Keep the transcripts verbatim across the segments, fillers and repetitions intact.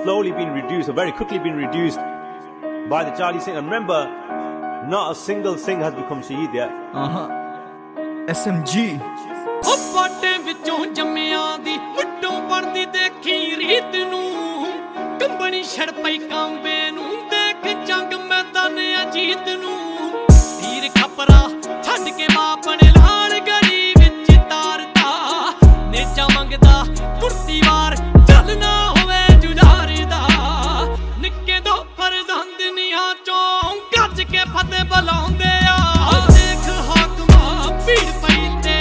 slowly been reduced, or very quickly been reduced by the Charlie Singh. And remember, not a single Singh has become Shaheed yet. Uh-huh. S M G. ਪਾਟੇ ਵਿੱਚੋਂ ਜੰਮਿਆਂ ਦੀ ਮੁੱਢੋਂ ਬਣਦੀ ਦੇਖੀ ਰੀਤ ਨੂੰ ਕੰਬਣੀ ਛੜ ਪਈ ਕਾਂਬੇ ਨੂੰ ਦੇਖ ਜੰਗ ਮੈਦਾਨ ਅਜੀਤ ਨੂੰ ਤੀਰ ਖਪਰਾ ਛੱਡ ਕੇ ਬਾਪ ਨੇ ਲਾਲ ਗੜੀ ਵਿੱਚ ਤਾਰਦਾ ਨੇਜਾ ਮੰਗਦਾ ਕੁਰਤੀ ਵਾਰ ਚੱਲਣਾ ਹੋਵੇ ਜੁਝਾਰਦਾ ਨਿੱਕੇ ਦੋ ਫਰਜ਼ੰਦਨੀਆਂ ਚੋਂ ਗੱਜ ਕੇ ਫਤਿਹ ਬੁਲਾਉਂਦੇ ਆ ਦੇਖ ਹਾਕਮਾਂ ਭੀੜ ਪਈ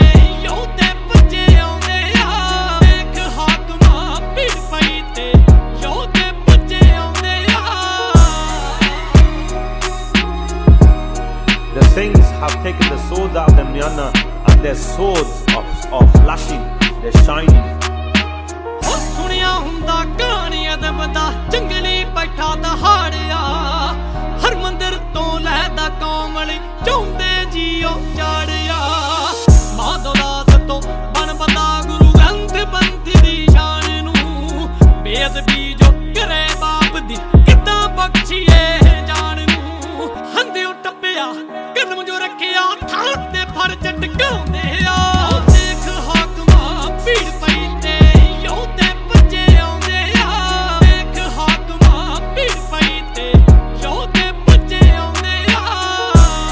The Singhs have taken the swords out of the Mianna, and their swords of, of flashing, they're shining. Oh, ਸੁਣਿਆ ਹੁੰਦਾ ਕਹਾਣੀਆਂ ਦਾ ਬੰਦਾ ਜੰਗਲੀ ਬੈਠਾ ਦਹਾੜਿਆ ਹਰ ਮੰਦਰ ਤੋਂ ਲੈਦਾ ਕੌਮਲੀ ਚਾਹੁੰਦੇ ਜੀਓ ਚਾੜਿਆ ਮਾਧੋ ਦਾਸ ਤੋਂ ਬਣ ਬੰਦਾ ਗੁਰੂ ਗ੍ਰੰਥ ਬੰਥ ਦੀ ਸ਼ਾਨ ਨੂੰ ਬੇਅਦਬੀ ਜੋ ਕਰੇ ਬਾਪ ਦੀ ਕਿੱਦਾਂ ਬਖਸ਼ੀਏ ਜਾਣ ਨੂੰ ਹੰਦਿਓ ਟੱਪਿਆ ਕਦਮ ਜੋ ਰੱਖਿਆ ਥਾਂ ਤੇ ਫੜ ਟਟਕਾਉਂਦੇ ਆ ਦੇਖ ਹਾਕਮਾਂ ਭੀੜ ਪਈ ਤੇ ਯੋ ਤੇ ਬੱਚੇ ਆਉਂਦੇ ਆ ਦੇਖ ਹਾਕਮਾਂ ਭੀੜ ਪਈ ਤੇ ਯੋ ਤੇ ਬੱਚੇ ਆਉਂਦੇ ਆ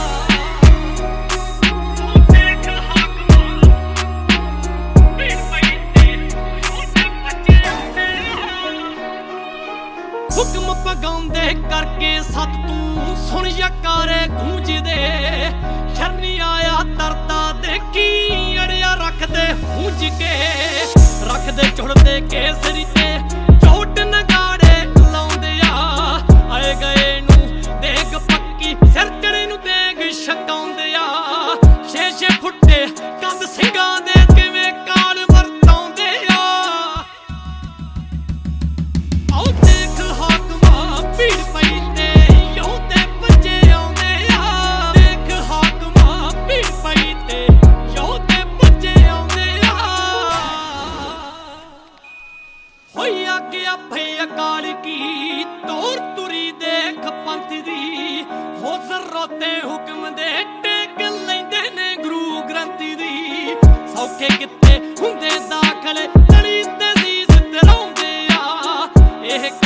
ਦੇਖ ਹਾਕਮਾਂ ਭੀੜ ਪਈ ਤੇ ਯੋ ਤੇ ਬੱਚੇ ਆਉਂਦੇ ਆ ਹੁਕਮ ਪਗਾਉਂਦੇ ਕਰਕੇ ਸਤ ਤੂੰ ਸੁਣ ਯਕਾਰੇ ਗੂੰਜਦੇ ਸ਼ਰਨੀ ਆਇਆ ਤਰਤਾ ਦੇਖੀ ਅੜਿਆ ਰੱਖਦੇ ਹੁੰਜ ਕੇ ਰੱਖਦੇ ਚੁੜਦੇ ਕੇਸਰੀ ਤੇ ਚੋਟ ਨਗਾੜੇ ਲਾਉਂਦੇ ਆ ਆਏ ਗਏ ਨੂੰ ਦੇਗ ਪੱਕੀ ਸਿਰ ਚੜੇ ਨੂੰ ਦੇਗ ਛਕਾਉਂਦੇ ਆ ਛੇ ਛੇ ਫੁੱਟੇ ਕੰਦ ਸਿੰਘਾਂ ਦੇ ਕਿਵੇਂ ਕਾਲ ਵਰਤਾਉਂਦੇ ਆ ਆਓ ਦੇਖ ਹਾਕਮਾਂ ਭੀੜ ਪਈ ਅਕਾਲ ਕੀ ਤੋਰ ਤੁਰੀ ਦੇਖ ਪੰਥ ਦੀ ਹੋ ਜ਼ਰੂਰਤੇ ਹੁਕਮ ਦੇ ਟੇਕ ਲੈਂਦੇ ਨੇ ਗੁਰੂ ਗ੍ਰੰਥ ਦੀ ਸੌਖੇ ਕਿੱਥੇ ਹੁੰਦੇ ਦਾਖਲ ਤਲੀ ਤੇ ਸੀਸ ਧਰਾਉਂਦੇ ਆ ਇਹ